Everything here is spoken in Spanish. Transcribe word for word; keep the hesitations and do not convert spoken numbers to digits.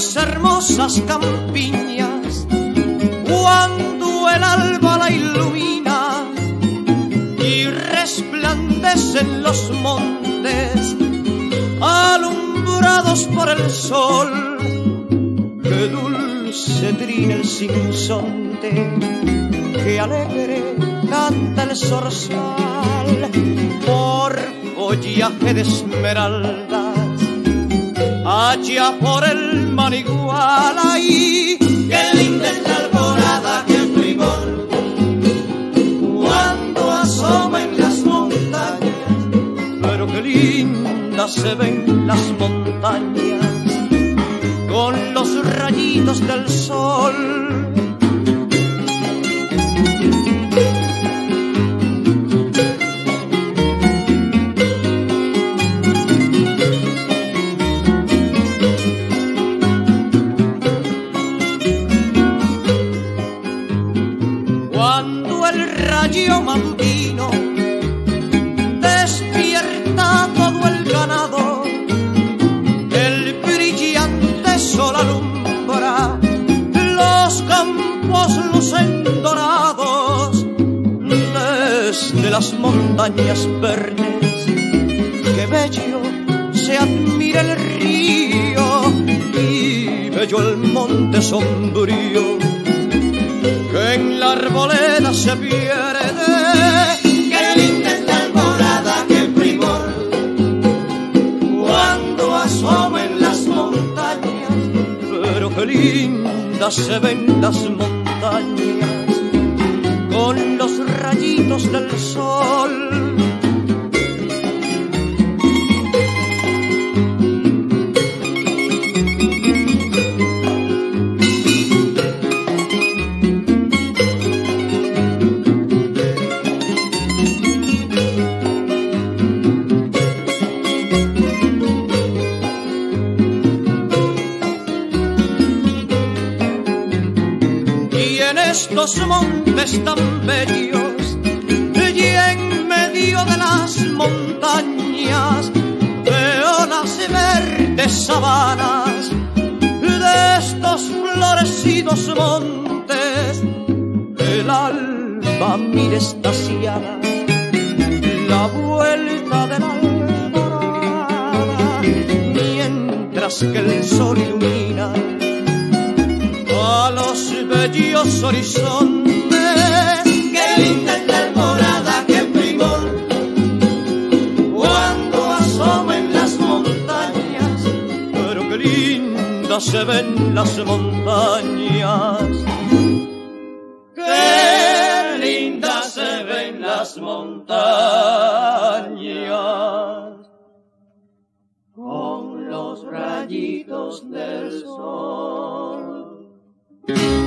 las hermosas campiñas, cuando el alba la ilumina y resplandecen los montes alumbrados por el sol. Qué dulce trina el sinsonte, qué alegre canta el zorzal por follaje de esmeraldas allá por el Manigual. Ahí, qué linda es la alborada, qué primor cuando asoma en las montañas, pero qué lindas se ven las montañas con los rayitos del sol. Cuando el rayo matutino despierta todo el ganado, el brillante sol alumbra los campos lucen dorados. Desde las montañas verdes, qué bello se admira el río y bello el monte sombrío que en la arboleda se pierde. Qué linda es la alborada, qué primor cuando asoma en las montañas, pero qué lindas se ven las montañas con los rayitos del sol. Estos montes tan bellos y en medio de las montañas veo las verdes sabanas de estos florecidos montes. El alba mira estaciada la vuelta de la alborada, mientras que el sol ilumina a los bellos horizontes. Qué linda es la alborada, qué primor cuando asoma en las montañas, pero qué lindas se ven las montañas. Qué lindas se ven las montañas con los rayitos del sol.